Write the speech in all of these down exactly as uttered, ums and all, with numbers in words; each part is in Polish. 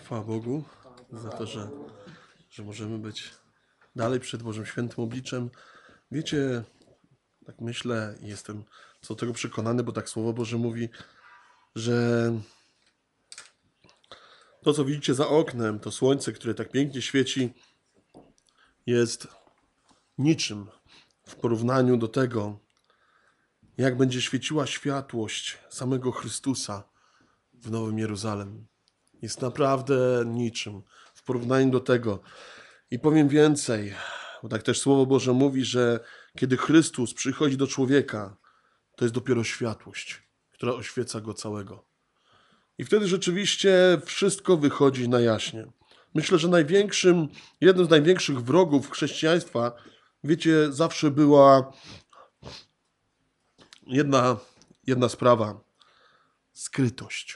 Chwała Bogu za to, że, że możemy być dalej przed Bożym Świętym Obliczem. Wiecie, tak myślę i jestem co do tego przekonany, bo tak Słowo Boże mówi, że to, co widzicie za oknem, to słońce, które tak pięknie świeci, jest niczym w porównaniu do tego, jak będzie świeciła światłość samego Chrystusa w Nowym Jeruzalem. Jest naprawdę niczym w porównaniu do tego. I powiem więcej, bo tak też Słowo Boże mówi, że kiedy Chrystus przychodzi do człowieka, to jest dopiero światłość, która oświeca go całego. I wtedy rzeczywiście wszystko wychodzi na jaśnie. Myślę, że największym, jednym z największych wrogów chrześcijaństwa, wiecie, zawsze była jedna, jedna sprawa. Skrytość.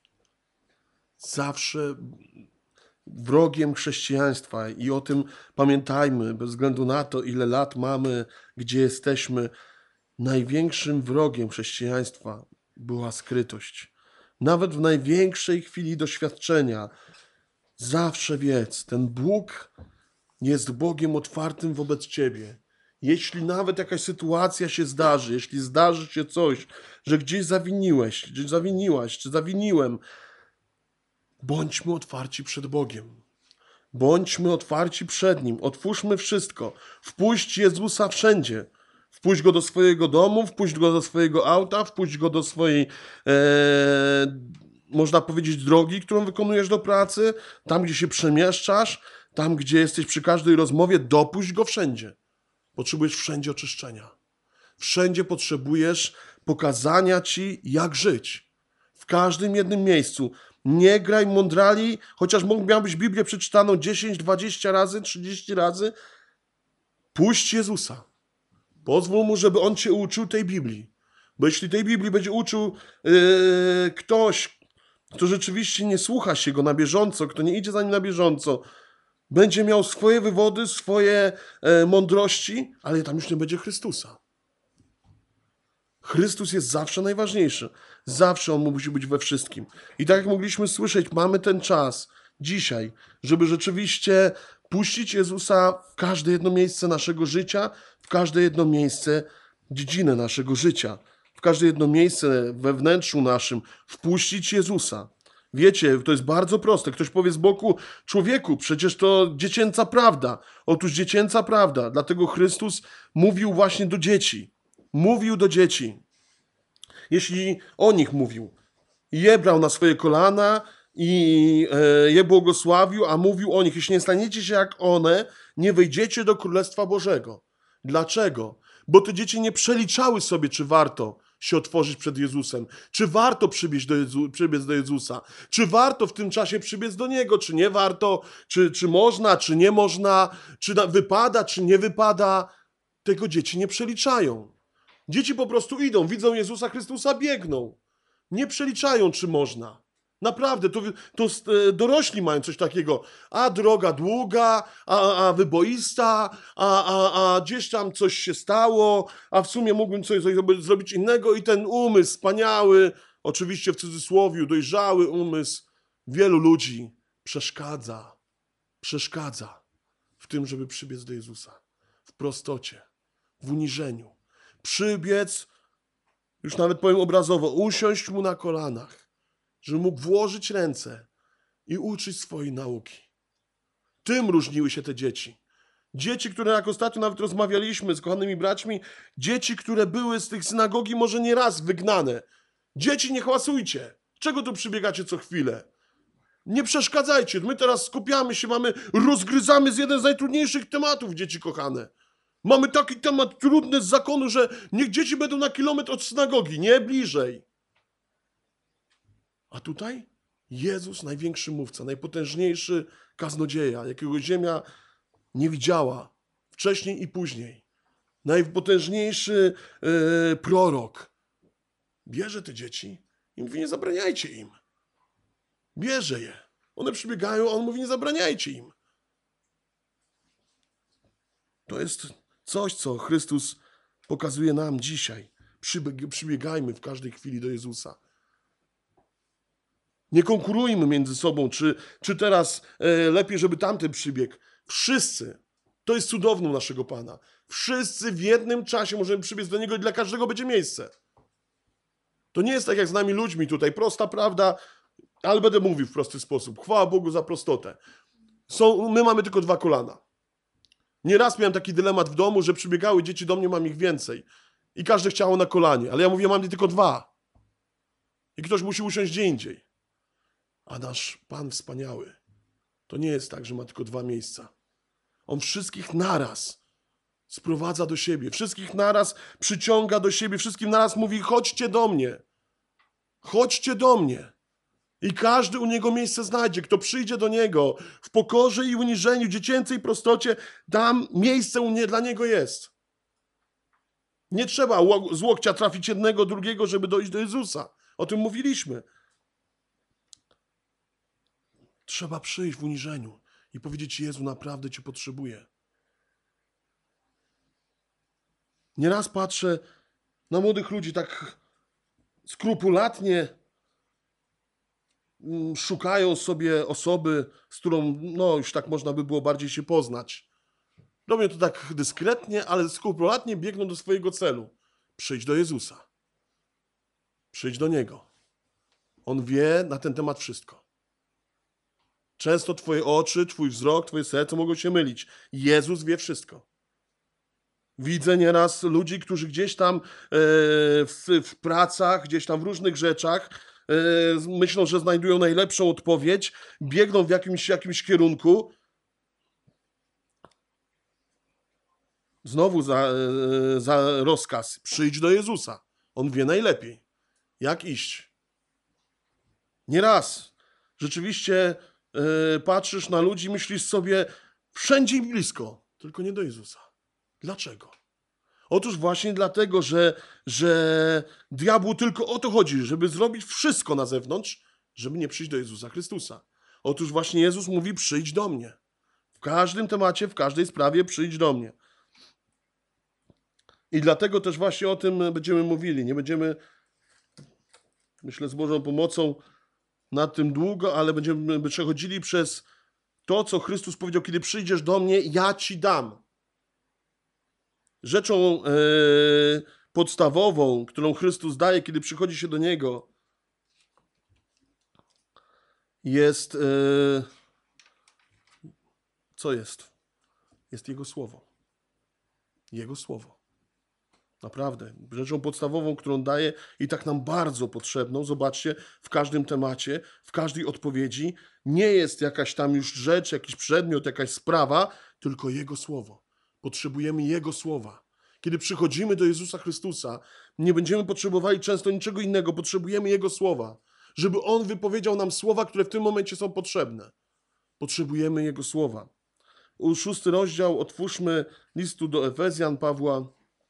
Zawsze wrogiem chrześcijaństwa i o tym pamiętajmy, bez względu na to, ile lat mamy, gdzie jesteśmy, największym wrogiem chrześcijaństwa była skrytość. Nawet w największej chwili doświadczenia zawsze wiedz, ten Bóg jest Bogiem otwartym wobec ciebie. Jeśli nawet jakaś sytuacja się zdarzy, jeśli zdarzy się coś, że gdzieś zawiniłeś, gdzieś zawiniłaś, czy zawiniłem, bądźmy otwarci przed Bogiem. Bądźmy otwarci przed Nim. Otwórzmy wszystko. Wpuść Jezusa wszędzie. Wpuść Go do swojego domu, wpuść Go do swojego auta, wpuść Go do swojej, e, można powiedzieć, drogi, którą wykonujesz do pracy, tam, gdzie się przemieszczasz, tam, gdzie jesteś przy każdej rozmowie, dopuść Go wszędzie. Potrzebujesz wszędzie oczyszczenia. Wszędzie potrzebujesz pokazania Ci, jak żyć. W każdym jednym miejscu. Nie graj mądrali, chociaż miałbyś Biblię przeczytaną dziesięć, dwadzieścia razy, trzydzieści razy. Puść Jezusa. Pozwól Mu, żeby On Cię uczył tej Biblii. Bo jeśli tej Biblii będzie uczył yy, ktoś, kto rzeczywiście nie słucha się Go na bieżąco, kto nie idzie za Nim na bieżąco, będzie miał swoje wywody, swoje e, mądrości, ale tam już nie będzie Chrystusa. Chrystus jest zawsze najważniejszy. Zawsze On musi być we wszystkim. I tak jak mogliśmy słyszeć, mamy ten czas dzisiaj, żeby rzeczywiście puścić Jezusa w każde jedno miejsce naszego życia, w każde jedno miejsce, dziedzinę naszego życia, w każde jedno miejsce we wnętrzu naszym, wpuścić Jezusa. Wiecie, to jest bardzo proste. Ktoś powie z boku, człowieku, przecież to dziecięca prawda. Otóż dziecięca prawda. Dlatego Chrystus mówił właśnie do dzieci. Mówił do dzieci. Jeśli o nich mówił. Je brał na swoje kolana i e, je błogosławił, a mówił o nich. Jeśli nie staniecie się jak one, nie wejdziecie do Królestwa Bożego. Dlaczego? Bo te dzieci nie przeliczały sobie, czy warto się otworzyć przed Jezusem. Czy warto przybiec do, Jezu, przybiec do Jezusa? Czy warto w tym czasie przybiec do Niego? Czy nie warto? Czy, czy można, czy nie można? Czy na, wypada, czy nie wypada? Tego dzieci nie przeliczają. Dzieci po prostu idą, widzą Jezusa Chrystusa, biegną. Nie przeliczają, czy można. Naprawdę, to, to dorośli mają coś takiego. A droga długa, a, a wyboista, a, a, a gdzieś tam coś się stało, a w sumie mógłbym coś zrobić innego i ten umysł wspaniały, oczywiście w cudzysłowie, dojrzały umysł wielu ludzi przeszkadza, przeszkadza w tym, żeby przybiec do Jezusa. W prostocie, w uniżeniu. Przybiec, już nawet powiem obrazowo, usiąść Mu na kolanach, żeby mógł włożyć ręce i uczyć swojej nauki. Tym różniły się te dzieci. Dzieci, które jak ostatnio nawet rozmawialiśmy z kochanymi braćmi, dzieci, które były z tych synagogi może nie raz wygnane. Dzieci, nie hałasujcie. Czego tu przybiegacie co chwilę? Nie przeszkadzajcie. My teraz skupiamy się, mamy, rozgryzamy z jeden z najtrudniejszych tematów, dzieci kochane. Mamy taki temat trudny z zakonu, że niech dzieci będą na kilometr od synagogi, nie bliżej. A tutaj Jezus, największy mówca, najpotężniejszy kaznodzieja, jakiego ziemia nie widziała wcześniej i później. Najpotężniejszy yy, prorok. Bierze te dzieci i mówi, nie zabraniajcie im. Bierze je. One przybiegają, a on mówi, nie zabraniajcie im. To jest coś, co Chrystus pokazuje nam dzisiaj. Przybiegajmy w każdej chwili do Jezusa. Nie konkurujmy między sobą, czy, czy teraz e, lepiej, żeby tamten przybiegł. Wszyscy. To jest cudowną naszego Pana. Wszyscy w jednym czasie możemy przybiec do Niego i dla każdego będzie miejsce. To nie jest tak jak z nami ludźmi tutaj. Prosta prawda, ale będę mówił w prosty sposób. Chwała Bogu za prostotę. Są, my mamy tylko dwa kolana. Nieraz miałem taki dylemat w domu, że przybiegały dzieci do mnie, mam ich więcej. I każdy chciało na kolanie. Ale ja mówię, mam tylko dwa. I ktoś musi usiąść gdzie indziej. A nasz Pan wspaniały, to nie jest tak, że ma tylko dwa miejsca. On wszystkich naraz sprowadza do siebie, wszystkich naraz przyciąga do siebie, wszystkim naraz mówi, chodźcie do mnie, chodźcie do mnie. I każdy u Niego miejsce znajdzie. Kto przyjdzie do Niego w pokorze i uniżeniu, dziecięcej prostocie, tam miejsce u nie, dla Niego jest. Nie trzeba z łokcia trafić jednego, drugiego, żeby dojść do Jezusa. O tym mówiliśmy. Trzeba przyjść w uniżeniu i powiedzieć, Jezu, naprawdę Cię potrzebuję. Nieraz patrzę na młodych ludzi tak skrupulatnie, szukają sobie osoby, z którą no już tak można by było bardziej się poznać. Robią to tak dyskretnie, ale skrupulatnie biegną do swojego celu. Przyjdź do Jezusa. Przyjdź do Niego. On wie na ten temat wszystko. Często twoje oczy, twój wzrok, twoje serce mogą się mylić. Jezus wie wszystko. Widzę nieraz ludzi, którzy gdzieś tam e, w, w pracach, gdzieś tam w różnych rzeczach e, myślą, że znajdują najlepszą odpowiedź, biegną w jakimś, jakimś kierunku. Znowu za, e, za rozkaz. Przyjdź do Jezusa. On wie najlepiej, jak iść. Nieraz rzeczywiście e, patrzysz na ludzi, myślisz sobie, wszędzie im blisko, tylko nie do Jezusa. Dlaczego? Otóż właśnie dlatego, że, że diabłu tylko o to chodzi, żeby zrobić wszystko na zewnątrz, żeby nie przyjść do Jezusa Chrystusa. Otóż właśnie Jezus mówi, przyjdź do mnie. W każdym temacie, w każdej sprawie przyjdź do mnie. I dlatego też właśnie o tym będziemy mówili. Nie będziemy, myślę, z Bożą pomocą nad tym długo, ale będziemy przechodzili przez to, co Chrystus powiedział, kiedy przyjdziesz do mnie, ja ci dam. Rzeczą e, podstawową, którą Chrystus daje, kiedy przychodzi się do Niego, jest... E, co jest? Jest Jego Słowo. Jego Słowo. Naprawdę. Rzeczą podstawową, którą daje i tak nam bardzo potrzebną, zobaczcie, w każdym temacie, w każdej odpowiedzi, nie jest jakaś tam już rzecz, jakiś przedmiot, jakaś sprawa, tylko Jego Słowo. Potrzebujemy Jego Słowa. Kiedy przychodzimy do Jezusa Chrystusa, nie będziemy potrzebowali często niczego innego, potrzebujemy Jego Słowa, żeby On wypowiedział nam słowa, które w tym momencie są potrzebne. Potrzebujemy Jego Słowa. U szósty rozdział otwórzmy listu do Efezjan Pawła.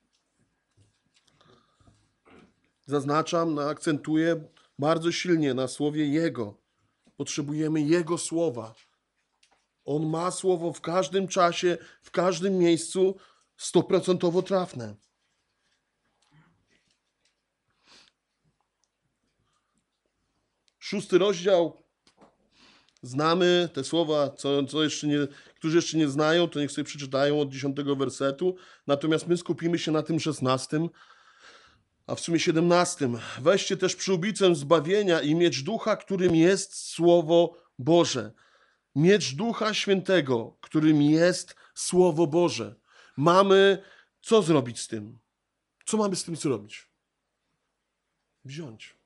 Zaznaczam, akcentuję bardzo silnie na słowie Jego. Potrzebujemy Jego Słowa. On ma Słowo w każdym czasie, w każdym miejscu, stoprocentowo trafne. Szósty rozdział. Znamy te słowa, co, co jeszcze nie, którzy jeszcze nie znają, to niech sobie przeczytają od dziesiątego wersetu. Natomiast my skupimy się na tym szesnastym, a w sumie siedemnastym. Weźcie też przyłbicę zbawienia i miecz ducha, którym jest Słowo Boże. Miecz Ducha Świętego, którym jest Słowo Boże. Mamy co zrobić z tym? Co mamy z tym zrobić? Wziąć.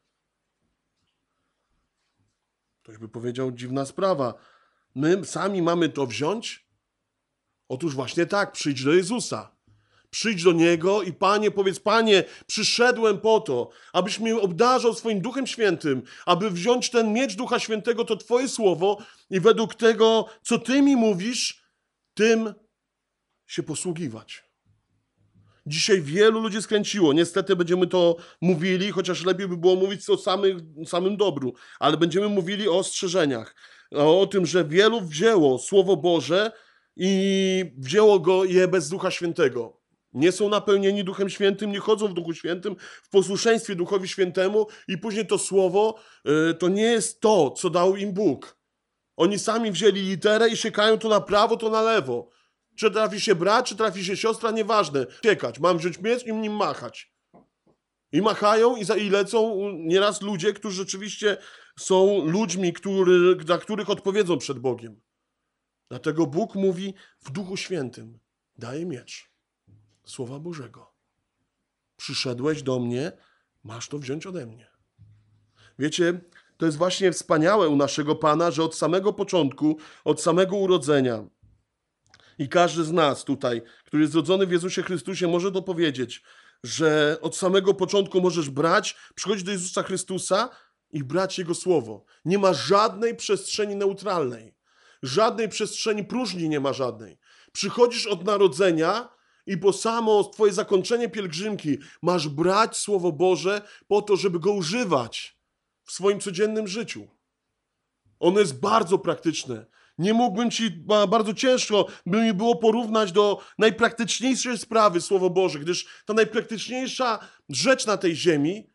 Ktoś by powiedział, dziwna sprawa. My sami mamy to wziąć? Otóż właśnie tak, przyjdź do Jezusa. Przyjdź do Niego i Panie, powiedz, Panie, przyszedłem po to, abyś mnie obdarzał swoim Duchem Świętym, aby wziąć ten miecz Ducha Świętego, to Twoje Słowo i według tego, co Ty mi mówisz, tym się posługiwać. Dzisiaj wielu ludzi skręciło. Niestety będziemy to mówili, chociaż lepiej by było mówić o samych, samym dobru, ale będziemy mówili o ostrzeżeniach. O tym, że wielu wzięło Słowo Boże i wzięło go je bez Ducha Świętego. Nie są napełnieni Duchem Świętym, nie chodzą w Duchu Świętym, w posłuszeństwie Duchowi Świętemu i później to słowo yy, to nie jest to, co dał im Bóg. Oni sami wzięli literę i siekają to na prawo, to na lewo. Czy trafi się brat, czy trafi się siostra, nieważne. Siekać, mam wziąć miecz i nim machać. I machają i, za, i lecą nieraz ludzie, którzy rzeczywiście są ludźmi, który, dla których odpowiedzą przed Bogiem. Dlatego Bóg mówi w Duchu Świętym, daje miecz Słowa Bożego. Przyszedłeś do mnie, masz to wziąć ode mnie. Wiecie, to jest właśnie wspaniałe u naszego Pana, że od samego początku, od samego urodzenia i każdy z nas tutaj, który jest zrodzony w Jezusie Chrystusie, może to powiedzieć, że od samego początku możesz brać, przychodzić do Jezusa Chrystusa i brać Jego Słowo. Nie ma żadnej przestrzeni neutralnej. Żadnej przestrzeni próżni nie ma żadnej. Przychodzisz od narodzenia i po samo twoje zakończenie pielgrzymki masz brać Słowo Boże po to, żeby go używać w swoim codziennym życiu. Ono jest bardzo praktyczne. Nie mógłbym ci, bardzo ciężko by mi było porównać do najpraktyczniejszej sprawy Słowo Boże, gdyż ta najpraktyczniejsza rzecz na tej ziemi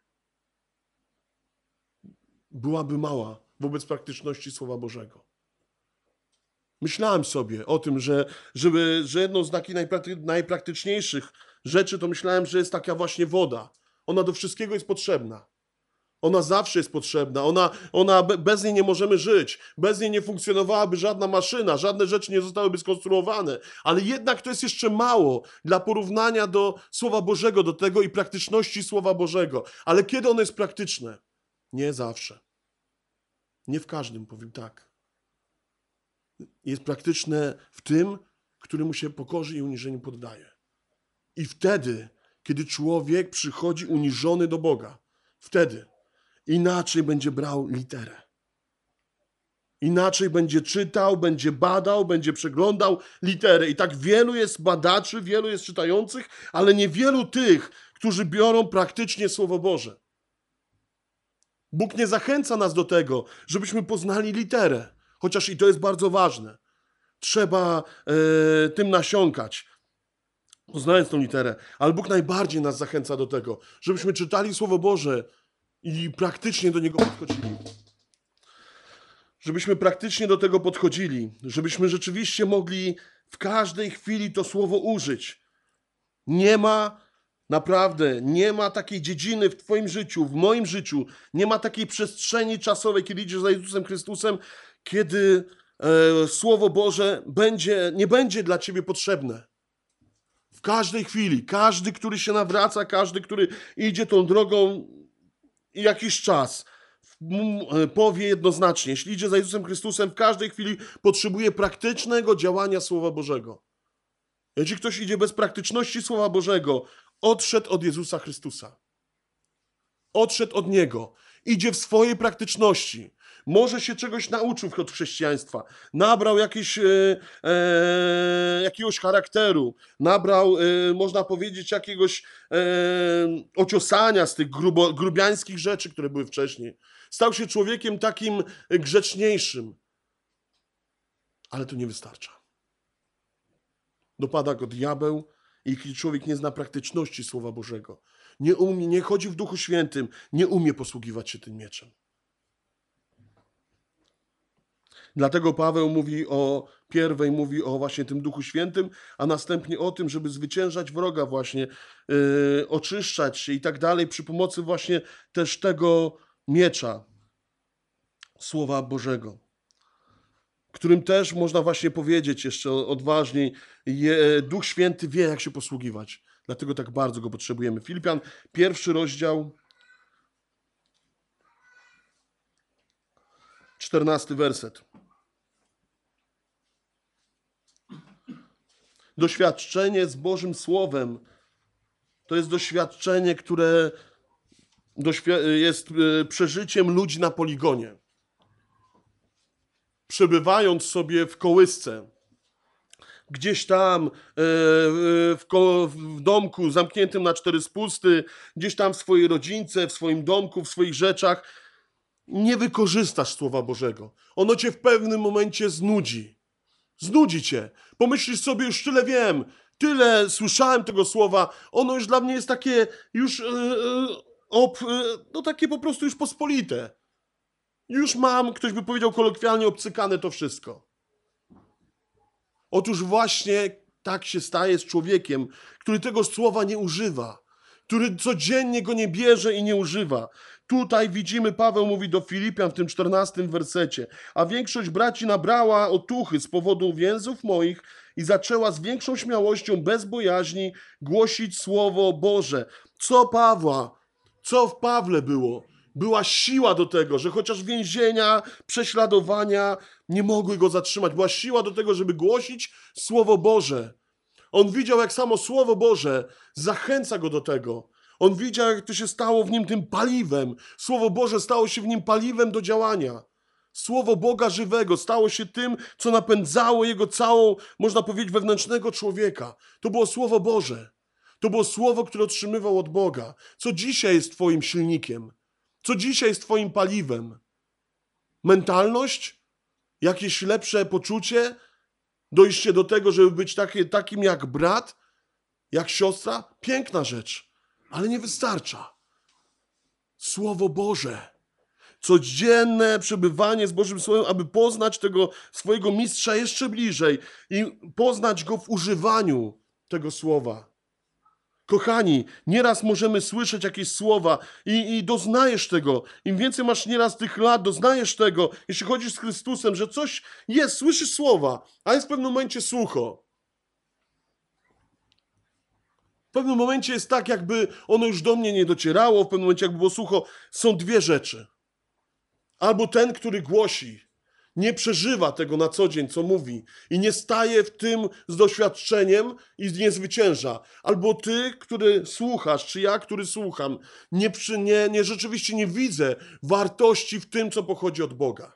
byłaby mała wobec praktyczności Słowa Bożego. Myślałem sobie o tym, że, żeby, że jedną z takich najprakty, najpraktyczniejszych rzeczy to myślałem, że jest taka właśnie woda. Ona do wszystkiego jest potrzebna. Ona zawsze jest potrzebna. Ona, ona, bez niej nie możemy żyć. Bez niej nie funkcjonowałaby żadna maszyna. Żadne rzeczy nie zostałyby skonstruowane. Ale jednak to jest jeszcze mało dla porównania do Słowa Bożego, do tego i praktyczności Słowa Bożego. Ale kiedy ono jest praktyczne? Nie zawsze. Nie w każdym, powiem tak. Jest praktyczne w tym, który mu się pokorzy i uniżeniu poddaje. I wtedy, kiedy człowiek przychodzi uniżony do Boga, wtedy inaczej będzie brał literę. Inaczej będzie czytał, będzie badał, będzie przeglądał literę. I tak wielu jest badaczy, wielu jest czytających, ale niewielu tych, którzy biorą praktycznie Słowo Boże. Bóg nie zachęca nas do tego, żebyśmy poznali literę. Chociaż i to jest bardzo ważne. Trzeba e, tym nasiąkać, poznając tą literę. Ale Bóg najbardziej nas zachęca do tego, żebyśmy czytali Słowo Boże i praktycznie do niego podchodzili. Żebyśmy praktycznie do tego podchodzili. Żebyśmy rzeczywiście mogli w każdej chwili to Słowo użyć. Nie ma, naprawdę, nie ma takiej dziedziny w twoim życiu, w moim życiu, nie ma takiej przestrzeni czasowej, kiedy idziesz za Jezusem Chrystusem, kiedy e, Słowo Boże będzie, nie będzie dla ciebie potrzebne. W każdej chwili, każdy, który się nawraca, każdy, który idzie tą drogą jakiś czas, powie jednoznacznie, jeśli idzie za Jezusem Chrystusem, w każdej chwili potrzebuje praktycznego działania Słowa Bożego. Jeśli ktoś idzie bez praktyczności Słowa Bożego, odszedł od Jezusa Chrystusa. Odszedł od Niego. Idzie w swojej praktyczności. Może się czegoś nauczył od chrześcijaństwa. Nabrał jakieś, e, e, jakiegoś charakteru. Nabrał, e, można powiedzieć, jakiegoś e, ociosania z tych grubo, grubiańskich rzeczy, które były wcześniej. Stał się człowiekiem takim grzeczniejszym. Ale to nie wystarcza. Dopada go diabeł i jeśli człowiek nie zna praktyczności Słowa Bożego, nie umie, nie chodzi w Duchu Świętym, nie umie posługiwać się tym mieczem. Dlatego Paweł mówi o pierwej, mówi o właśnie tym Duchu Świętym, a następnie o tym, żeby zwyciężać wroga właśnie, yy, oczyszczać się i tak dalej przy pomocy właśnie też tego miecza Słowa Bożego, którym też można właśnie powiedzieć jeszcze odważniej, je, Duch Święty wie, jak się posługiwać. Dlatego tak bardzo go potrzebujemy. Filipian, pierwszy rozdział, czternasty werset. Doświadczenie z Bożym Słowem to jest doświadczenie, które jest przeżyciem ludzi na poligonie. Przebywając sobie w kołysce, gdzieś tam w, w domku zamkniętym na cztery spusty, gdzieś tam w swojej rodzince, w swoim domku, w swoich rzeczach, nie wykorzystasz Słowa Bożego. Ono cię w pewnym momencie znudzi. Znudzi cię. Pomyślisz sobie, już tyle wiem, tyle słyszałem tego słowa, ono już dla mnie jest takie już yy, yy, ob, yy, no takie po prostu już pospolite. Już mam, ktoś by powiedział kolokwialnie, obcykane to wszystko. Otóż właśnie tak się staje z człowiekiem, który tego słowa nie używa, który codziennie go nie bierze i nie używa. Tutaj widzimy, Paweł mówi do Filipian w tym czternastym wersecie, a większość braci nabrała otuchy z powodu więzów moich i zaczęła z większą śmiałością, bez bojaźni głosić Słowo Boże. Co Pawła, co w Pawle było? Była siła do tego, że chociaż więzienia, prześladowania nie mogły go zatrzymać. Była siła do tego, żeby głosić Słowo Boże. On widział, jak samo Słowo Boże zachęca go do tego. On widział, jak to się stało w nim tym paliwem. Słowo Boże stało się w nim paliwem do działania. Słowo Boga żywego stało się tym, co napędzało jego całą, można powiedzieć, wewnętrznego człowieka. To było Słowo Boże. To było Słowo, które otrzymywał od Boga. Co dzisiaj jest twoim silnikiem? Co dzisiaj jest twoim paliwem? Mentalność? Jakieś lepsze poczucie? Dojście do tego, żeby być taki, takim jak brat? Jak siostra? Piękna rzecz, ale nie wystarcza. Słowo Boże. Codzienne przebywanie z Bożym Słowem, aby poznać tego swojego mistrza jeszcze bliżej i poznać go w używaniu tego słowa. Kochani, nieraz możemy słyszeć jakieś słowa i, i doznajesz tego. Im więcej masz nieraz tych lat, doznajesz tego, jeśli chodzisz z Chrystusem, że coś jest, słyszysz słowa, a jest w pewnym momencie sucho. W pewnym momencie jest tak, jakby ono już do mnie nie docierało, w pewnym momencie jakby było sucho. Są dwie rzeczy. Albo ten, który głosi, nie przeżywa tego na co dzień, co mówi i nie staje w tym z doświadczeniem i nie zwycięża. Albo ty, który słuchasz, czy ja, który słucham, nie, przy, nie, nie rzeczywiście nie widzę wartości w tym, co pochodzi od Boga.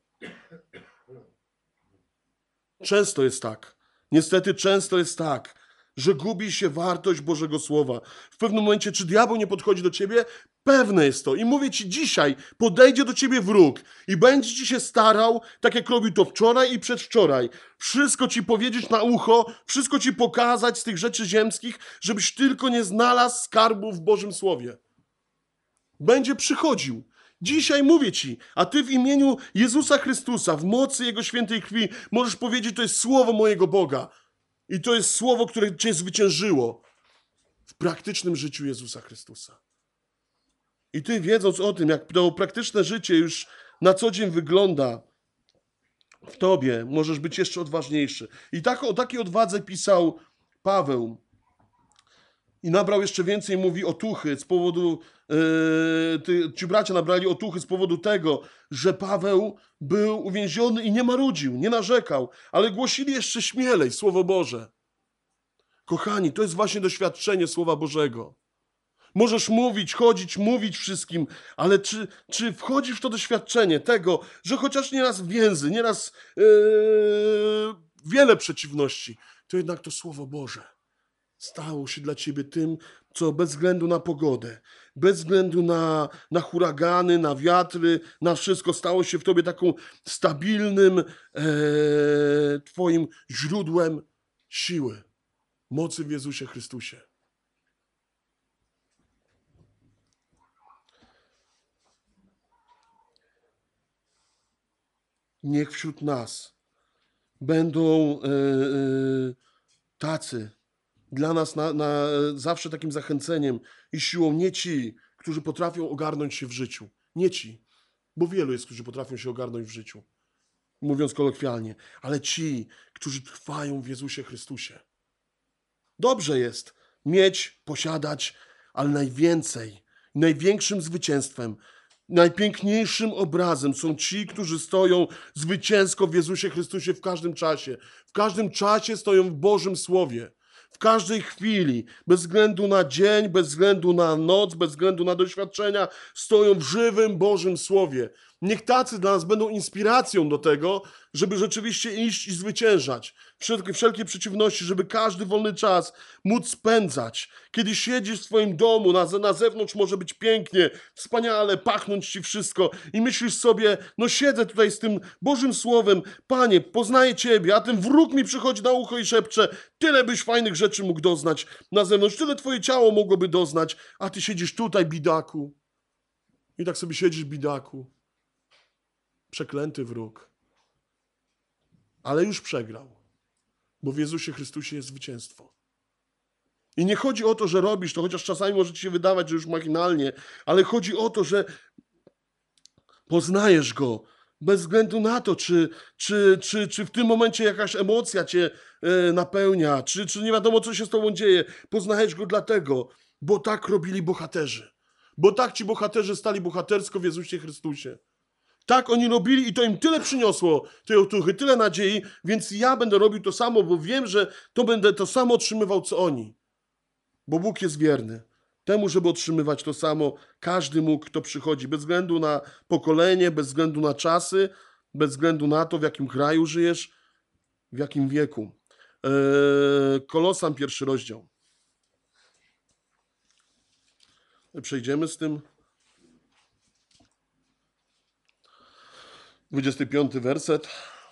Często jest tak. Niestety często jest tak, że gubi się wartość Bożego Słowa. W pewnym momencie, czy diabeł nie podchodzi do ciebie? Pewne jest to. I mówię ci dzisiaj, podejdzie do ciebie wróg i będzie ci się starał, tak jak robił to wczoraj i przedwczoraj. Wszystko ci powiedzieć na ucho, wszystko ci pokazać z tych rzeczy ziemskich, żebyś tylko nie znalazł skarbu w Bożym Słowie. Będzie przychodził. Dzisiaj mówię ci, a ty w imieniu Jezusa Chrystusa, w mocy Jego świętej krwi, możesz powiedzieć, to jest słowo mojego Boga. I to jest słowo, które cię zwyciężyło w praktycznym życiu Jezusa Chrystusa. I ty, wiedząc o tym, jak to praktyczne życie już na co dzień wygląda w tobie, możesz być jeszcze odważniejszy. I tak, o takiej odwadze pisał Paweł. I nabrał jeszcze więcej, mówi, otuchy z powodu, yy, ty, ci bracia nabrali otuchy z powodu tego, że Paweł był uwięziony i nie marudził, nie narzekał, ale głosili jeszcze śmielej Słowo Boże. Kochani, to jest właśnie doświadczenie Słowa Bożego. Możesz mówić, chodzić, mówić wszystkim, ale czy, czy wchodzisz w to doświadczenie tego, że chociaż nieraz więzy, nieraz yy, wiele przeciwności, to jednak to Słowo Boże stało się dla ciebie tym, co bez względu na pogodę, bez względu na, na huragany, na wiatry, na wszystko stało się w tobie taką stabilnym e, twoim źródłem siły, mocy w Jezusie Chrystusie. Niech wśród nas będą e, e, tacy, dla nas na, na zawsze takim zachęceniem i siłą nie ci, którzy potrafią ogarnąć się w życiu. Nie ci, bo wielu jest, którzy potrafią się ogarnąć w życiu, mówiąc kolokwialnie, ale ci, którzy trwają w Jezusie Chrystusie. Dobrze jest mieć, posiadać, ale najwięcej, największym zwycięstwem, najpiękniejszym obrazem są ci, którzy stoją zwycięsko w Jezusie Chrystusie w każdym czasie. W każdym czasie stoją w Bożym Słowie. W każdej chwili, bez względu na dzień, bez względu na noc, bez względu na doświadczenia, stoją w żywym Bożym Słowie. Niech tacy dla nas będą inspiracją do tego, żeby rzeczywiście iść i zwyciężać wszelkie, wszelkie przeciwności, żeby każdy wolny czas móc spędzać. Kiedy siedzisz w swoim domu, na, na zewnątrz może być pięknie, wspaniale, pachnąć ci wszystko i myślisz sobie, no siedzę tutaj z tym Bożym Słowem, Panie, poznaję Ciebie, a ten wróg mi przychodzi na ucho i szepcze, tyle byś fajnych rzeczy mógł doznać na zewnątrz, tyle Twoje ciało mogłoby doznać, a Ty siedzisz tutaj, bidaku. I tak sobie siedzisz, bidaku. Przeklęty wróg. Ale już przegrał, bo w Jezusie Chrystusie jest zwycięstwo. I nie chodzi o to, że robisz to, chociaż czasami może ci się wydawać, że już machinalnie, ale chodzi o to, że poznajesz Go bez względu na to, czy, czy, czy, czy w tym momencie jakaś emocja cię e, napełnia, czy, czy nie wiadomo, co się z tobą dzieje. Poznajesz Go dlatego, bo tak robili bohaterzy. Bo tak ci bohaterzy stali bohatersko w Jezusie Chrystusie. Tak oni robili i to im tyle przyniosło tej otuchy, tyle nadziei, więc ja będę robił to samo, bo wiem, że to będę to samo otrzymywał, co oni. Bo Bóg jest wierny temu, żeby otrzymywać to samo. Każdy mógł, kto przychodzi, bez względu na pokolenie, bez względu na czasy, bez względu na to, w jakim kraju żyjesz, w jakim wieku. Eee, Kolosan, pierwszy rozdział. Przejdziemy z tym. dwudziesty piąty werset.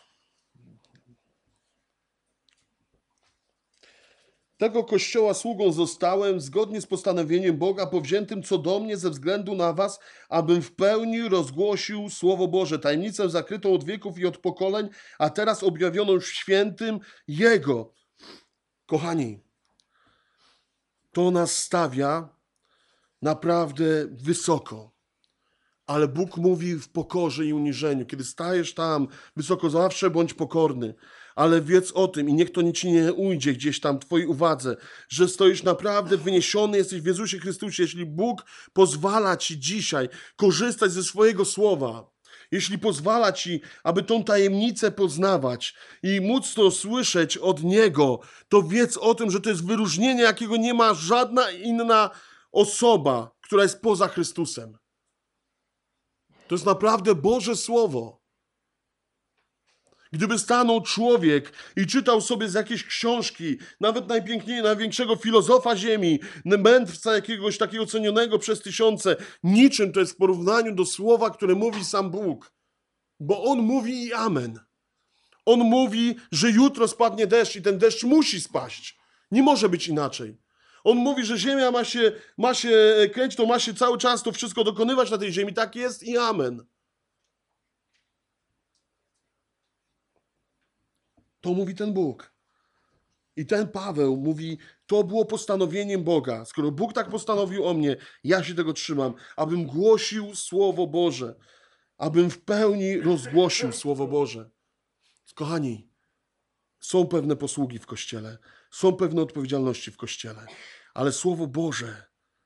Tego kościoła sługą zostałem, zgodnie z postanowieniem Boga, powziętym co do mnie ze względu na was, abym w pełni rozgłosił Słowo Boże, tajemnicę zakrytą od wieków i od pokoleń, a teraz objawioną w świętym Jego. Kochani, to nas stawia naprawdę wysoko. Ale Bóg mówi w pokorze i uniżeniu. Kiedy stajesz tam wysoko, zawsze bądź pokorny. Ale wiedz o tym i niech to ci nie ujdzie gdzieś tam w twojej uwadze, że stoisz naprawdę wyniesiony, jesteś w Jezusie Chrystusie. Jeśli Bóg pozwala ci dzisiaj korzystać ze swojego słowa, jeśli pozwala ci, aby tą tajemnicę poznawać i móc to słyszeć od Niego, to wiedz o tym, że to jest wyróżnienie, jakiego nie ma żadna inna osoba, która jest poza Chrystusem. To jest naprawdę Boże Słowo. Gdyby stanął człowiek i czytał sobie z jakiejś książki, nawet najpiękniejszego, największego filozofa ziemi, mędrca jakiegoś takiego cenionego przez tysiące, niczym to jest w porównaniu do słowa, które mówi sam Bóg. Bo On mówi i amen. On mówi, że jutro spadnie deszcz i ten deszcz musi spaść. Nie może być inaczej. On mówi, że ziemia ma się, ma się kręcić, to ma się cały czas to wszystko dokonywać na tej ziemi. Tak jest i amen. To mówi ten Bóg. I ten Paweł mówi, to było postanowieniem Boga. Skoro Bóg tak postanowił o mnie, ja się tego trzymam, abym głosił Słowo Boże. Abym w pełni rozgłosił Słowo Boże. Kochani, są pewne posługi w Kościele. Są pewne odpowiedzialności w Kościele. Ale Słowo Boże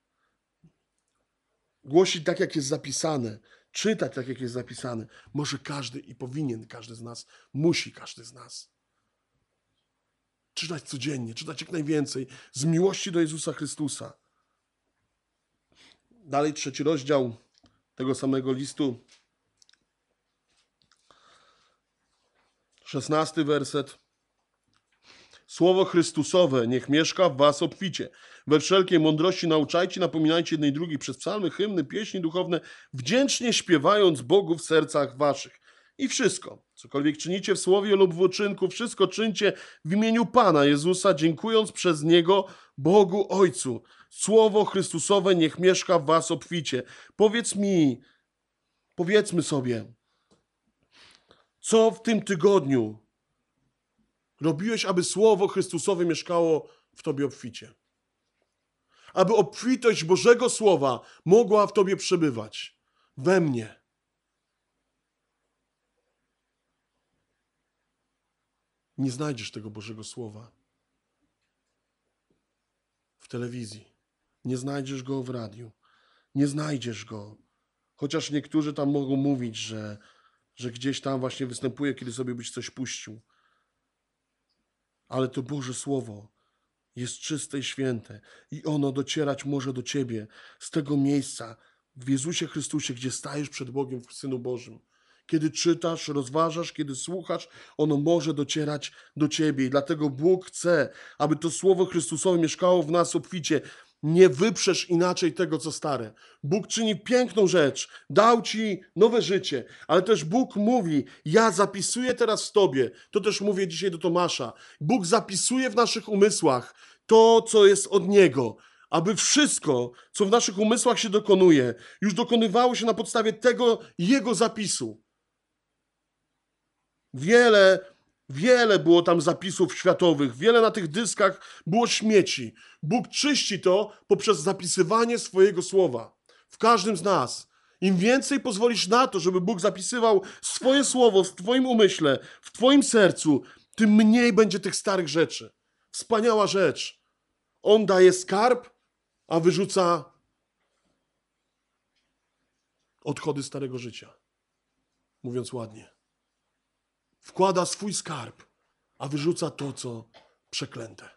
głosić tak, jak jest zapisane, czytać tak, jak jest zapisane, może każdy i powinien każdy z nas, musi każdy z nas. Czytać codziennie, czytać jak najwięcej, z miłości do Jezusa Chrystusa. Dalej trzeci rozdział tego samego listu. Szesnasty werset. Słowo Chrystusowe niech mieszka w was obficie. We wszelkiej mądrości nauczajcie, napominajcie jednej drugiej przez psalmy, hymny, pieśni duchowne, wdzięcznie śpiewając Bogu w sercach waszych. I wszystko, cokolwiek czynicie w słowie lub w uczynku, wszystko czyńcie w imieniu Pana Jezusa, dziękując przez Niego Bogu Ojcu. Słowo Chrystusowe niech mieszka w was obficie. Powiedz mi, powiedzmy sobie, co w tym tygodniu robiłeś, aby Słowo Chrystusowe mieszkało w tobie obficie? Aby obfitość Bożego Słowa mogła w tobie przebywać. We mnie. Nie znajdziesz tego Bożego Słowa w telewizji. Nie znajdziesz go w radiu. Nie znajdziesz go. Chociaż niektórzy tam mogą mówić, że, że gdzieś tam właśnie występuje, kiedy sobie byś coś puścił. Ale to Boże Słowo jest czyste i święte i ono docierać może do ciebie z tego miejsca, w Jezusie Chrystusie, gdzie stajesz przed Bogiem w Synu Bożym. Kiedy czytasz, rozważasz, kiedy słuchasz, ono może docierać do ciebie. I dlatego Bóg chce, aby to Słowo Chrystusowe mieszkało w nas obficie. Nie wyprzesz inaczej tego, co stare. Bóg czyni piękną rzecz. Dał ci nowe życie. Ale też Bóg mówi, ja zapisuję teraz w tobie. To też mówię dzisiaj do Tomasza. Bóg zapisuje w naszych umysłach to, co jest od Niego. Aby wszystko, co w naszych umysłach się dokonuje, już dokonywało się na podstawie tego Jego zapisu. Wiele, wiele było tam zapisów światowych, wiele na tych dyskach było śmieci. Bóg czyści to poprzez zapisywanie swojego słowa. W każdym z nas. Im więcej pozwolisz na to, żeby Bóg zapisywał swoje słowo w twoim umyśle, w twoim sercu, tym mniej będzie tych starych rzeczy. Wspaniała rzecz. On daje skarb, a wyrzuca odchody starego życia. Mówiąc ładnie. Wkłada swój skarb, a wyrzuca to, co przeklęte.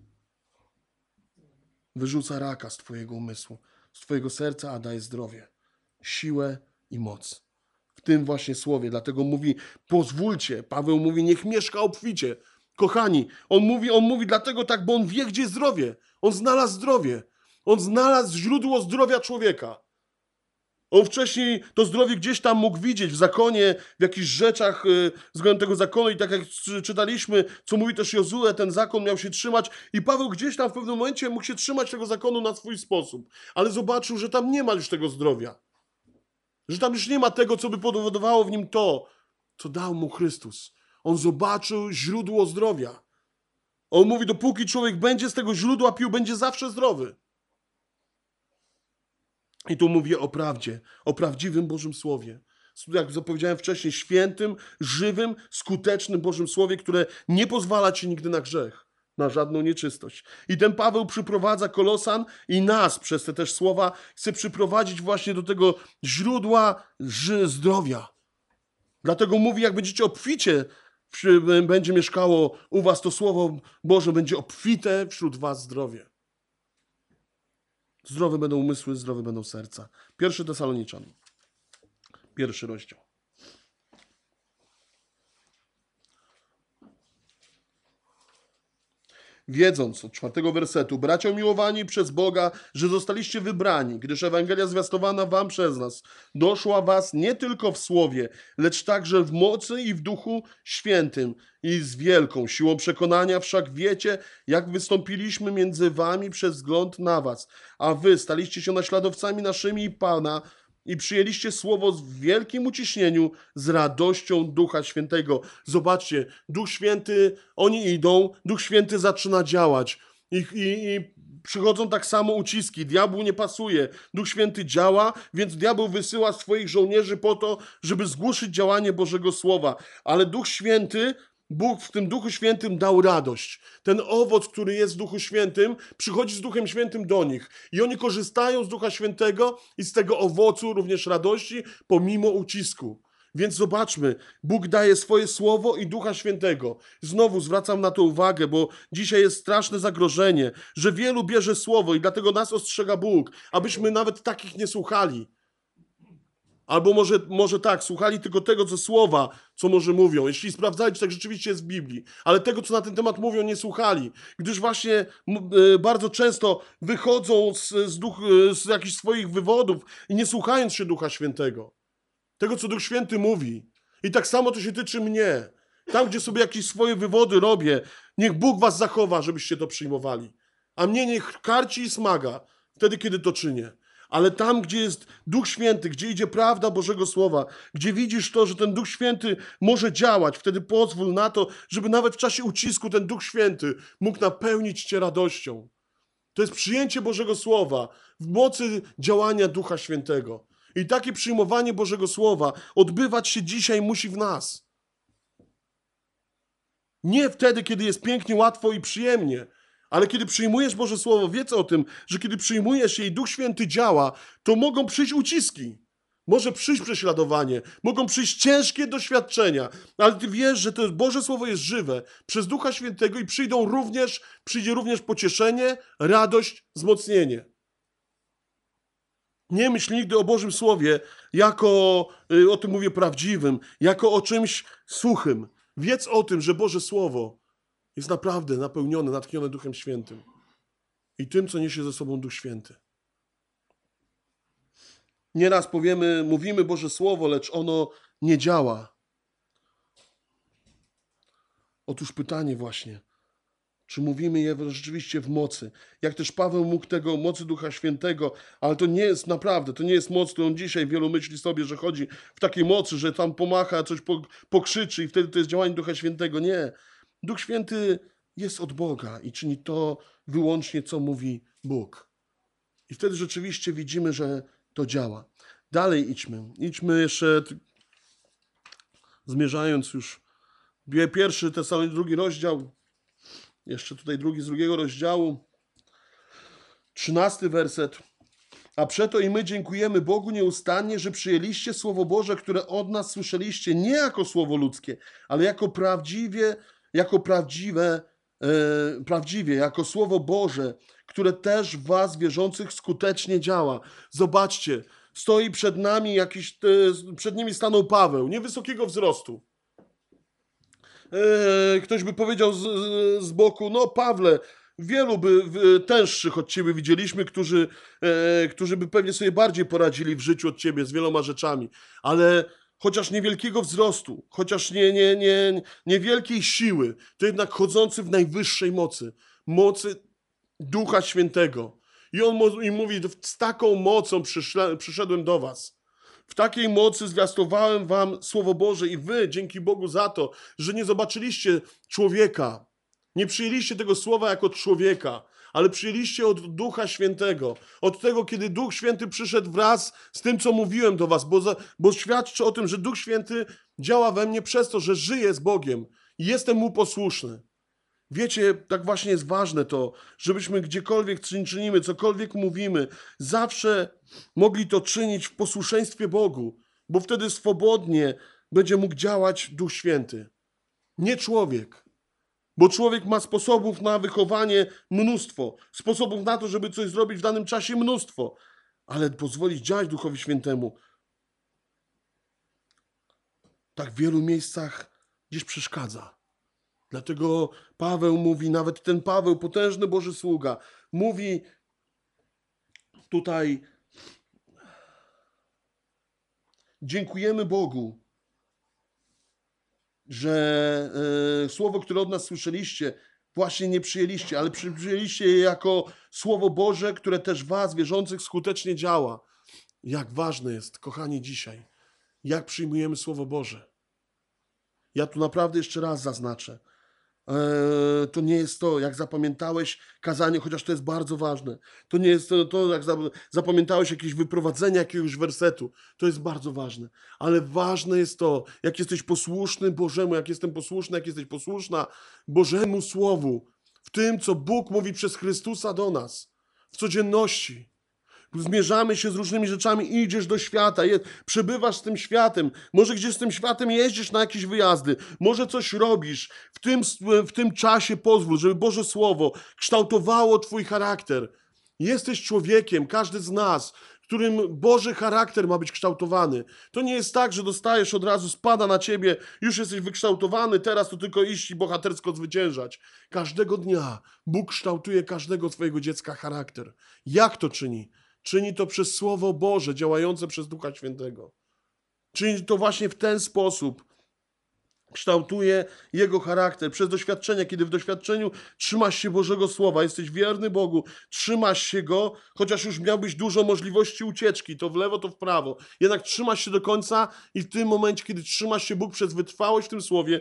Wyrzuca raka z twojego umysłu, z twojego serca, a daje zdrowie, siłę i moc. W tym właśnie słowie. Dlatego mówi, pozwólcie. Paweł mówi, niech mieszka obficie. Kochani, on mówi, on mówi dlatego tak, bo on wie, gdzie jest zdrowie. On znalazł zdrowie. On znalazł źródło zdrowia człowieka. On wcześniej to zdrowie gdzieś tam mógł widzieć w zakonie, w jakichś rzeczach yy, względem tego zakonu i tak jak czytaliśmy, co mówi też Jozue, ten zakon miał się trzymać i Paweł gdzieś tam w pewnym momencie mógł się trzymać tego zakonu na swój sposób, ale zobaczył, że tam nie ma już tego zdrowia, że tam już nie ma tego, co by powodowało w nim to, co dał mu Chrystus. On zobaczył źródło zdrowia. On mówi, dopóki człowiek będzie z tego źródła pił, będzie zawsze zdrowy. I tu mówię o prawdzie, o prawdziwym Bożym Słowie. Jak zapowiedziałem wcześniej, świętym, żywym, skutecznym Bożym Słowie, które nie pozwala ci nigdy na grzech, na żadną nieczystość. I ten Paweł przyprowadza Kolosan i nas przez te też słowa chce przyprowadzić właśnie do tego źródła zdrowia. Dlatego mówi, jak będziecie obficie, będzie mieszkało u was to Słowo Boże, będzie obfite wśród was zdrowie. Zdrowe będą umysły, zdrowe będą serca. Pierwszy Tesaloniczan. Pierwszy rozdział. Wiedząc od czwartego wersetu, bracia miłowani przez Boga, że zostaliście wybrani, gdyż Ewangelia zwiastowana wam przez nas doszła was nie tylko w słowie, lecz także w mocy i w Duchu Świętym i z wielką siłą przekonania, wszak wiecie, jak wystąpiliśmy między wami przez wzgląd na was, a wy staliście się naśladowcami naszymi i Pana, i przyjęliście słowo w wielkim uciśnieniu z radością Ducha Świętego. Zobaczcie, Duch Święty, oni idą, Duch Święty zaczyna działać. I, i, i przychodzą tak samo uciski. Diabłu nie pasuje. Duch Święty działa, więc diabeł wysyła swoich żołnierzy po to, żeby zgłuszyć działanie Bożego Słowa. Ale Duch Święty, Bóg w tym Duchu Świętym dał radość. Ten owoc, który jest w Duchu Świętym, przychodzi z Duchem Świętym do nich. I oni korzystają z Ducha Świętego i z tego owocu również radości, pomimo ucisku. Więc zobaczmy, Bóg daje swoje Słowo i Ducha Świętego. Znowu zwracam na to uwagę, bo dzisiaj jest straszne zagrożenie, że wielu bierze Słowo i dlatego nas ostrzega Bóg, abyśmy nawet takich nie słuchali. Albo może, może tak, słuchali tylko tego, co słowa, co może mówią. Jeśli sprawdzali, czy tak rzeczywiście jest w Biblii. Ale tego, co na ten temat mówią, nie słuchali. Gdyż właśnie y, bardzo często wychodzą z, z, duch, y, z jakichś swoich wywodów i nie słuchając się Ducha Świętego. Tego, co Duch Święty mówi. I tak samo to się tyczy mnie. Tam, gdzie sobie jakieś swoje wywody robię, niech Bóg was zachowa, żebyście to przyjmowali. A mnie niech karci i smaga wtedy, kiedy to czynię. Ale tam, gdzie jest Duch Święty, gdzie idzie prawda Bożego Słowa, gdzie widzisz to, że ten Duch Święty może działać, wtedy pozwól na to, żeby nawet w czasie ucisku ten Duch Święty mógł napełnić cię radością. To jest przyjęcie Bożego Słowa w mocy działania Ducha Świętego. I takie przyjmowanie Bożego Słowa odbywać się dzisiaj musi w nas. Nie wtedy, kiedy jest pięknie, łatwo i przyjemnie, ale kiedy przyjmujesz Boże Słowo, wiedz o tym, że kiedy przyjmujesz je i Duch Święty działa, to mogą przyjść uciski. Może przyjść prześladowanie, mogą przyjść ciężkie doświadczenia, ale ty wiesz, że to Boże Słowo jest żywe przez Ducha Świętego i przyjdą również, przyjdzie również pocieszenie, radość, wzmocnienie. Nie myśl nigdy o Bożym Słowie jako, o tym mówię, prawdziwym, jako o czymś suchym. Wiedz o tym, że Boże Słowo jest naprawdę napełnione, natchnione Duchem Świętym i tym, co niesie ze sobą Duch Święty. Nieraz powiemy, mówimy Boże Słowo, lecz ono nie działa. Otóż pytanie właśnie, czy mówimy je rzeczywiście w mocy? Jak też Paweł mógł tego mocy Ducha Świętego, ale to nie jest naprawdę, to nie jest moc, którą dzisiaj wielu myśli sobie, że chodzi w takiej mocy, że tam pomacha, coś pokrzyczy i wtedy to jest działanie Ducha Świętego. Nie. Duch Święty jest od Boga i czyni to wyłącznie, co mówi Bóg. I wtedy rzeczywiście widzimy, że to działa. Dalej idźmy. Idźmy jeszcze, zmierzając już, pierwszy Tesaloniczan, drugi rozdział, jeszcze tutaj drugi z drugiego rozdziału, trzynasty werset. A przeto i my dziękujemy Bogu nieustannie, że przyjęliście Słowo Boże, które od nas słyszeliście, nie jako słowo ludzkie, ale jako prawdziwie, jako prawdziwe, e, prawdziwie, jako Słowo Boże, które też w was wierzących skutecznie działa. Zobaczcie, stoi przed nami jakiś, e, przed nimi stanął Paweł, niewysokiego wzrostu. E, ktoś by powiedział z, z boku, no Pawle, wielu by tęższych od ciebie widzieliśmy, którzy, e, którzy by pewnie sobie bardziej poradzili w życiu od ciebie z wieloma rzeczami, ale chociaż niewielkiego wzrostu, chociaż nie, nie, nie, niewielkiej siły, to jednak chodzący w najwyższej mocy, mocy Ducha Świętego. I on im mówi, z taką mocą przyszedłem do was. W takiej mocy zwiastowałem wam Słowo Boże i wy, dzięki Bogu za to, że nie zobaczyliście człowieka, nie przyjęliście tego Słowa jako człowieka, ale przyjęliście od Ducha Świętego. Od tego, kiedy Duch Święty przyszedł wraz z tym, co mówiłem do was, bo, za, bo świadczy o tym, że Duch Święty działa we mnie przez to, że żyję z Bogiem i jestem Mu posłuszny. Wiecie, tak właśnie jest ważne to, żebyśmy gdziekolwiek czynimy, cokolwiek mówimy, zawsze mogli to czynić w posłuszeństwie Bogu, bo wtedy swobodnie będzie mógł działać Duch Święty. Nie człowiek, bo człowiek ma sposobów na wychowanie mnóstwo, sposobów na to, żeby coś zrobić w danym czasie mnóstwo, ale pozwolić działać Duchowi Świętemu tak w wielu miejscach gdzieś przeszkadza. Dlatego Paweł mówi, nawet ten Paweł, potężny Boży sługa, mówi tutaj: dziękujemy Bogu, że e, słowo, które od nas słyszeliście, właśnie nie przyjęliście, ale przyjęliście je jako Słowo Boże, które też was, wierzących, skutecznie działa. Jak ważne jest, kochani, dzisiaj, jak przyjmujemy Słowo Boże. Ja tu naprawdę jeszcze raz zaznaczę. To nie jest to, jak zapamiętałeś kazanie, chociaż to jest bardzo ważne. To nie jest to, to jak zapamiętałeś jakieś wyprowadzenie jakiegoś wersetu. To jest bardzo ważne. Ale ważne jest to, jak jesteś posłuszny Bożemu, jak jestem posłuszny, jak jesteś posłuszna Bożemu Słowu, w tym, co Bóg mówi przez Chrystusa do nas, w codzienności. Zmierzamy się z różnymi rzeczami, idziesz do świata, je, przebywasz z tym światem, może gdzieś z tym światem jeździsz na jakieś wyjazdy, może coś robisz. W tym, w tym czasie pozwól, żeby Boże Słowo kształtowało twój charakter. Jesteś człowiekiem, każdy z nas, którym Boży charakter ma być kształtowany. To nie jest tak, że dostajesz od razu, spada na ciebie, już jesteś wykształtowany, teraz to tylko iść i bohatersko zwyciężać. Każdego dnia Bóg kształtuje każdego swojego dziecka charakter. Jak to czyni? Czyni to przez Słowo Boże, działające przez Ducha Świętego. Czyni to właśnie w ten sposób. Kształtuje jego charakter przez doświadczenia, kiedy w doświadczeniu trzymasz się Bożego Słowa, jesteś wierny Bogu, trzymasz się Go, chociaż już miałbyś dużo możliwości ucieczki, to w lewo, to w prawo. Jednak trzymasz się do końca i w tym momencie, kiedy trzymasz się Bóg przez wytrwałość w tym Słowie,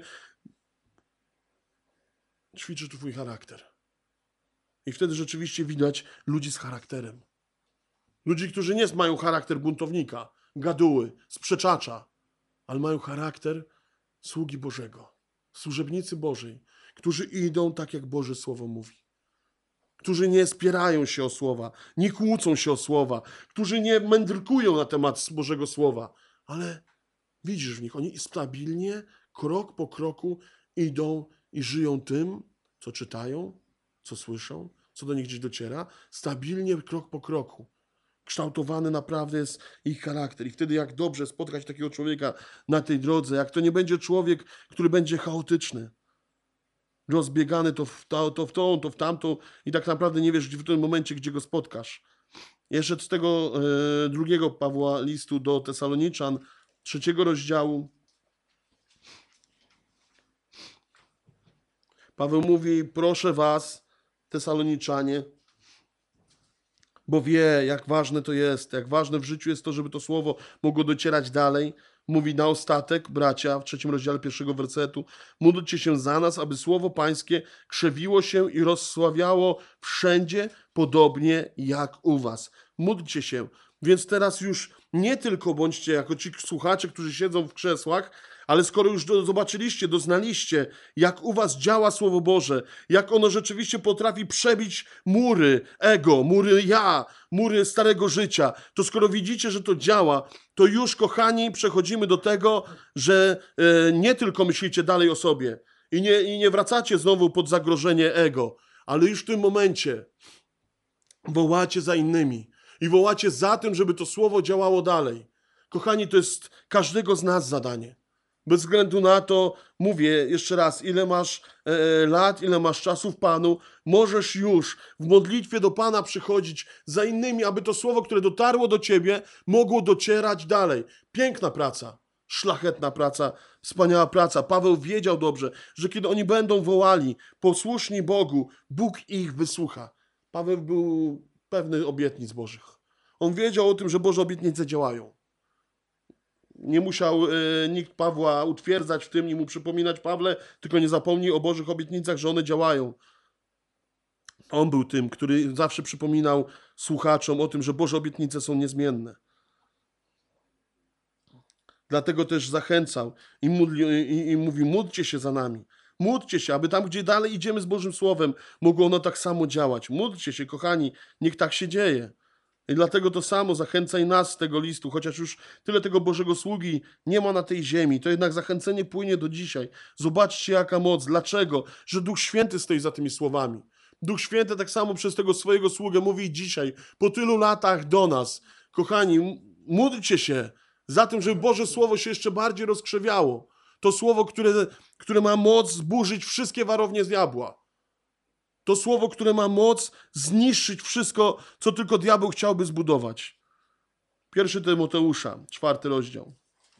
ćwiczy twój charakter. I wtedy rzeczywiście widać ludzi z charakterem. Ludzi, którzy nie mają charakter buntownika, gaduły, sprzeczacza, ale mają charakter sługi Bożego, służebnicy Bożej, którzy idą tak, jak Boże Słowo mówi. Którzy nie spierają się o słowa, nie kłócą się o słowa, którzy nie mędrkują na temat Bożego Słowa, ale widzisz w nich, oni stabilnie, krok po kroku idą i żyją tym, co czytają, co słyszą, co do nich gdzieś dociera, stabilnie, krok po kroku. kształtowany naprawdę jest ich charakter. I wtedy jak dobrze spotkać takiego człowieka na tej drodze, jak to nie będzie człowiek, który będzie chaotyczny, rozbiegany to w, to, to w tą, to w tamtą i tak naprawdę nie wiesz w tym momencie, gdzie go spotkasz. Jeszcze z tego e, drugiego Pawła listu do Tesaloniczan, trzeciego rozdziału, Paweł mówi, proszę was, Tesaloniczanie, bo wie, jak ważne to jest, jak ważne w życiu jest to, żeby to słowo mogło docierać dalej. Mówi na ostatek, bracia, w trzecim rozdziale pierwszego wersetu, módlcie się za nas, aby słowo pańskie krzewiło się i rozsławiało wszędzie, podobnie jak u was. Módlcie się. Więc teraz już nie tylko bądźcie jako ci słuchacze, którzy siedzą w krzesłach, ale skoro już do, zobaczyliście, doznaliście, jak u was działa Słowo Boże, jak ono rzeczywiście potrafi przebić mury ego, mury ja, mury starego życia, to skoro widzicie, że to działa, to już, kochani, przechodzimy do tego, że e, nie tylko myślicie dalej o sobie i nie, i nie wracacie znowu pod zagrożenie ego, ale już w tym momencie wołacie za innymi i wołacie za tym, żeby to Słowo działało dalej. Kochani, to jest każdego z nas zadanie. Bez względu na to, mówię jeszcze raz, ile masz e, lat, ile masz czasu w Panu, możesz już w modlitwie do Pana przychodzić za innymi, aby to słowo, które dotarło do ciebie, mogło docierać dalej. Piękna praca, szlachetna praca, wspaniała praca. Paweł wiedział dobrze, że kiedy oni będą wołali, posłuszni Bogu, Bóg ich wysłucha. Paweł był pewny obietnic Bożych. On wiedział o tym, że Boże obietnice działają. Nie musiał y, nikt Pawła utwierdzać w tym, nie mu przypominać, Pawle, tylko nie zapomnij o Bożych obietnicach, że one działają. On był tym, który zawsze przypominał słuchaczom o tym, że Boże obietnice są niezmienne. Dlatego też zachęcał i, módli, i, i mówi, módlcie się za nami. Módlcie się, aby tam, gdzie dalej idziemy z Bożym Słowem, mogło ono tak samo działać. Módlcie się, kochani, niech tak się dzieje. I dlatego to samo zachęcaj nas z tego listu, chociaż już tyle tego Bożego sługi nie ma na tej ziemi, to jednak zachęcenie płynie do dzisiaj. Zobaczcie, jaka moc. Dlaczego? Że Duch Święty stoi za tymi słowami. Duch Święty tak samo przez tego swojego sługę mówi dzisiaj, po tylu latach do nas. Kochani, módlcie się za tym, żeby Boże Słowo się jeszcze bardziej rozkrzewiało. To Słowo, które, które ma moc zburzyć wszystkie warownie z diabła. To słowo, które ma moc zniszczyć wszystko, co tylko diabeł chciałby zbudować. Pierwszy Tymoteusza, czwarty rozdział.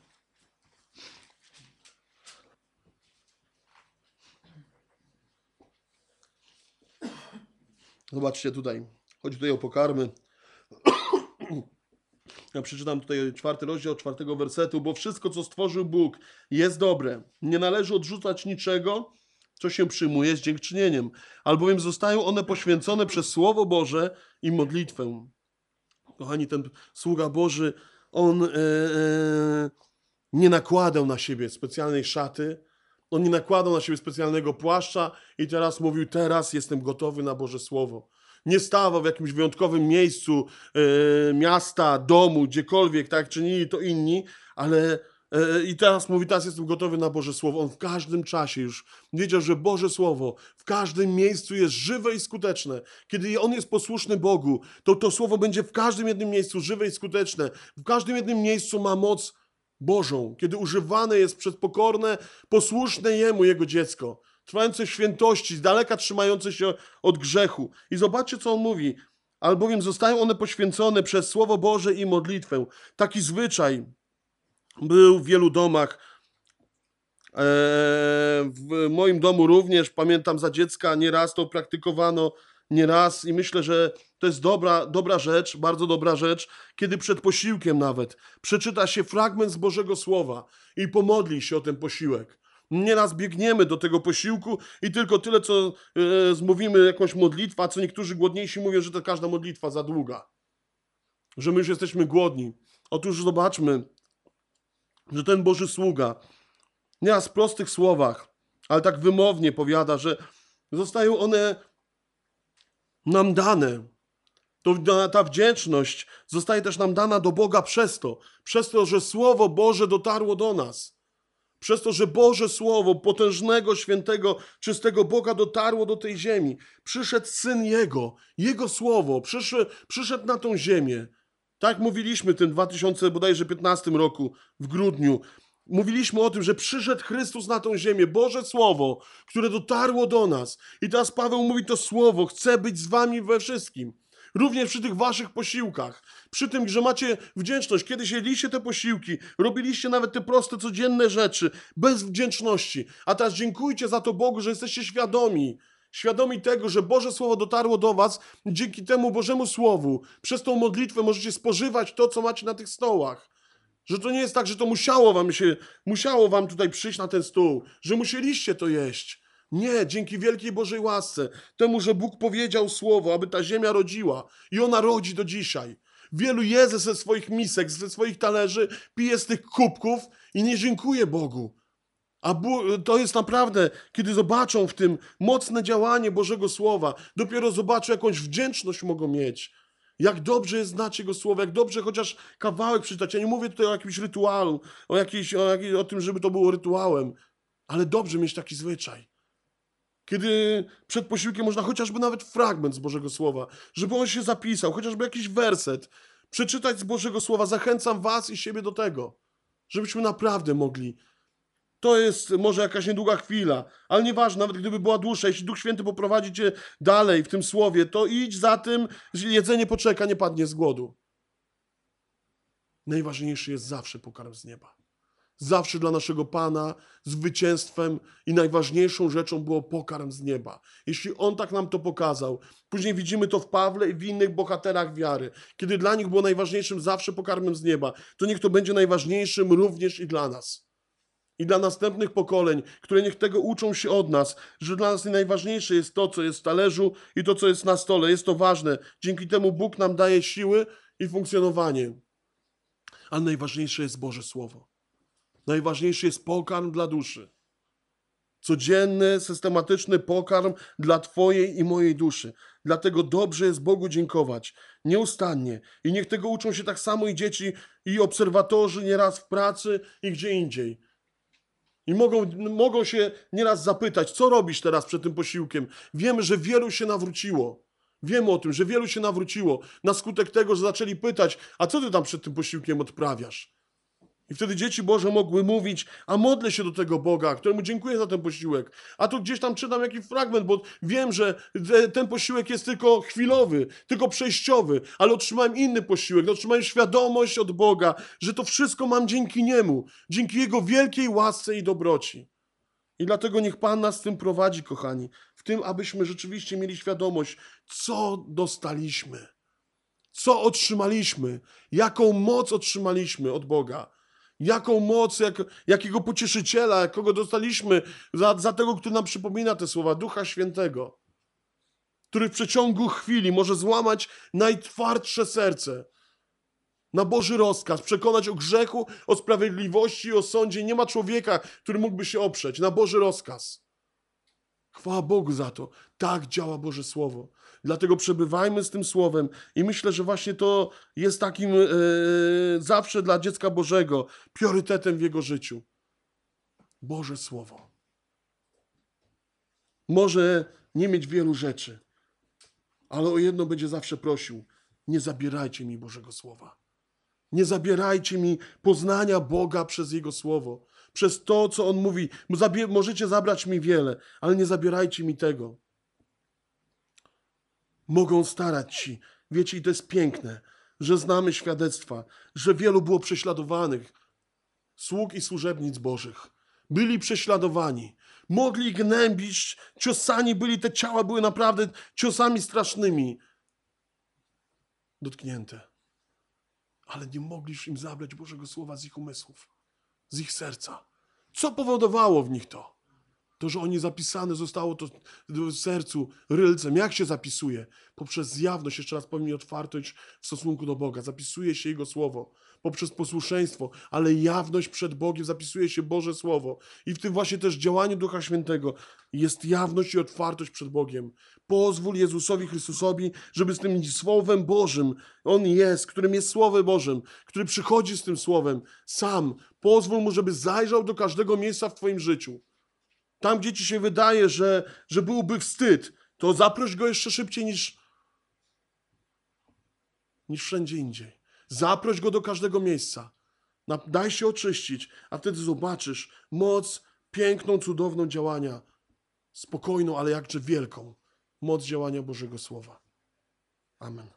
Zobaczcie tutaj. Chodzi tutaj o pokarmy. Ja przeczytam tutaj czwarty rozdział, czwartego wersetu. Bo wszystko, co stworzył Bóg, jest dobre. Nie należy odrzucać niczego, co się przyjmuje z dziękczynieniem, albowiem zostają one poświęcone przez Słowo Boże i modlitwę. Kochani, ten sługa Boży, on e, e, nie nakładał na siebie specjalnej szaty, on nie nakładał na siebie specjalnego płaszcza i teraz mówił, teraz jestem gotowy na Boże Słowo. Nie stawał w jakimś wyjątkowym miejscu e, miasta, domu, gdziekolwiek, tak jak czynili to inni, ale i teraz mówi, teraz jestem gotowy na Boże Słowo. On w każdym czasie już wiedział, że Boże Słowo w każdym miejscu jest żywe i skuteczne. Kiedy on jest posłuszny Bogu, to to Słowo będzie w każdym jednym miejscu żywe i skuteczne. W każdym jednym miejscu ma moc Bożą. Kiedy używane jest przez pokorne, posłuszne Jemu Jego dziecko, trwające w świętości, z daleka trzymające się od grzechu. I zobaczcie, co on mówi. Albowiem zostają one poświęcone przez Słowo Boże i modlitwę. Taki zwyczaj był w wielu domach. W moim domu również, pamiętam za dziecka, nieraz to praktykowano, nieraz i myślę, że to jest dobra, dobra rzecz, bardzo dobra rzecz, kiedy przed posiłkiem nawet przeczyta się fragment z Bożego Słowa i pomodli się o ten posiłek. Nieraz biegniemy do tego posiłku i tylko tyle, co e, zmówimy jakąś modlitwę, a co niektórzy głodniejsi mówią, że to każda modlitwa za długa, że my już jesteśmy głodni. Otóż zobaczmy, że ten Boży sługa nieraz w prostych słowach, ale tak wymownie powiada, że zostają one nam dane. To, ta wdzięczność zostaje też nam dana do Boga przez to, przez to, że Słowo Boże dotarło do nas. Przez to, że Boże Słowo potężnego, świętego, czystego Boga dotarło do tej ziemi. Przyszedł Syn Jego, Jego Słowo, przyszedł, przyszedł na tą ziemię. Tak mówiliśmy w tym dwa tysiące bodajże piętnastym roku, w grudniu. Mówiliśmy o tym, że przyszedł Chrystus na tą ziemię, Boże Słowo, które dotarło do nas. I teraz Paweł mówi to Słowo, chce być z wami we wszystkim. Również przy tych waszych posiłkach, przy tym, że macie wdzięczność. Kiedyś jedliście te posiłki, robiliście nawet te proste, codzienne rzeczy, bez wdzięczności. A teraz dziękujcie za to Bogu, że jesteście świadomi. Świadomi tego, że Boże Słowo dotarło do was. Dzięki temu Bożemu Słowu, przez tą modlitwę możecie spożywać to, co macie na tych stołach. Że to nie jest tak, że to musiało wam się, musiało wam tutaj przyjść na ten stół, że musieliście to jeść. Nie, dzięki wielkiej Bożej łasce, temu, że Bóg powiedział słowo, aby ta ziemia rodziła i ona rodzi do dzisiaj. Wielu je ze swoich misek, ze swoich talerzy, pije z tych kubków i nie dziękuje Bogu. A to jest naprawdę, kiedy zobaczą w tym mocne działanie Bożego Słowa, dopiero zobaczą, jakąś wdzięczność mogą mieć. Jak dobrze jest znać Jego Słowo, jak dobrze chociaż kawałek przeczytać. Ja nie mówię tutaj o jakimś rytualu, o, jakiejś, o, jakiej, o tym, żeby to było rytuałem, ale dobrze mieć taki zwyczaj. Kiedy przed posiłkiem można chociażby nawet fragment z Bożego Słowa, żeby on się zapisał, chociażby jakiś werset, przeczytać z Bożego Słowa. Zachęcam was i siebie do tego, żebyśmy naprawdę mogli. To jest może jakaś niedługa chwila, ale nieważne, nawet gdyby była dłuższa, jeśli Duch Święty poprowadzi cię dalej w tym słowie, to idź za tym, że jedzenie poczeka, nie padnie z głodu. Najważniejszy jest zawsze pokarm z nieba. Zawsze dla naszego Pana zwycięstwem i najważniejszą rzeczą było pokarm z nieba. Jeśli On tak nam to pokazał, później widzimy to w Pawle i w innych bohaterach wiary, kiedy dla nich było najważniejszym zawsze pokarmem z nieba, to niech to będzie najważniejszym również i dla nas. I dla następnych pokoleń, które niech tego uczą się od nas, że dla nas najważniejsze jest to, co jest w talerzu i to, co jest na stole. Jest to ważne. Dzięki temu Bóg nam daje siły i funkcjonowanie. Ale najważniejsze jest Boże Słowo. Najważniejszy jest pokarm dla duszy. Codzienny, systematyczny pokarm dla Twojej i mojej duszy. Dlatego dobrze jest Bogu dziękować. Nieustannie. I niech tego uczą się tak samo i dzieci, i obserwatorzy nieraz w pracy i gdzie indziej. I mogą, mogą się nieraz zapytać, co robisz teraz przed tym posiłkiem? Wiemy, że wielu się nawróciło. Wiemy o tym, że wielu się nawróciło na skutek tego, że zaczęli pytać, a co ty tam przed tym posiłkiem odprawiasz? I wtedy dzieci Boże mogły mówić, a modlę się do tego Boga, któremu dziękuję za ten posiłek. A tu gdzieś tam czytam jakiś fragment, bo wiem, że ten posiłek jest tylko chwilowy, tylko przejściowy, ale otrzymałem inny posiłek, otrzymałem świadomość od Boga, że to wszystko mam dzięki Niemu, dzięki Jego wielkiej łasce i dobroci. I dlatego niech Pan nas w tym prowadzi, kochani, w tym, abyśmy rzeczywiście mieli świadomość, co dostaliśmy, co otrzymaliśmy, jaką moc otrzymaliśmy od Boga. Jaką moc, jak, jakiego pocieszyciela, kogo dostaliśmy za, za tego, który nam przypomina te słowa, Ducha Świętego, który w przeciągu chwili może złamać najtwardsze serce na Boży rozkaz, przekonać o grzechu, o sprawiedliwości, o sądzie. Nie ma człowieka, który mógłby się oprzeć na Boży rozkaz. Chwała Bogu za to. Tak działa Boże Słowo. Dlatego przebywajmy z tym Słowem i myślę, że właśnie to jest takim e, zawsze dla dziecka Bożego priorytetem w jego życiu. Boże Słowo. Może nie mieć wielu rzeczy, ale o jedno będzie zawsze prosił. Nie zabierajcie mi Bożego Słowa. Nie zabierajcie mi poznania Boga przez Jego Słowo. Przez to, co On mówi. Możecie zabrać mi wiele, ale nie zabierajcie mi tego. Mogą starać się. Wiecie, i to jest piękne, że znamy świadectwa, że wielu było prześladowanych sług i służebnic Bożych. Byli prześladowani. Mogli gnębić, ciosani byli, te ciała były naprawdę ciosami strasznymi. Dotknięte. Ale nie mogli już im zabrać Bożego Słowa z ich umysłów, z ich serca. Co powodowało w nich to? To, że oni zapisane zostało to w sercu rylcem. Jak się zapisuje? Poprzez zjawność, jeszcze raz powiem, i otwartość w stosunku do Boga. Zapisuje się Jego Słowo. Poprzez posłuszeństwo, ale jawność przed Bogiem zapisuje się Boże Słowo. I w tym właśnie też działaniu Ducha Świętego jest jawność i otwartość przed Bogiem. Pozwól Jezusowi Chrystusowi, żeby z tym Słowem Bożym, On jest, którym jest Słowem Bożym, który przychodzi z tym Słowem, sam. Pozwól Mu, żeby zajrzał do każdego miejsca w Twoim życiu. Tam, gdzie ci się wydaje, że, że byłby wstyd, to zaproś Go jeszcze szybciej niż, niż wszędzie indziej. Zaproś Go do każdego miejsca. Na- Daj się oczyścić, a wtedy zobaczysz moc piękną, cudowną działania. Spokojną, ale jakże wielką. Moc działania Bożego Słowa. Amen.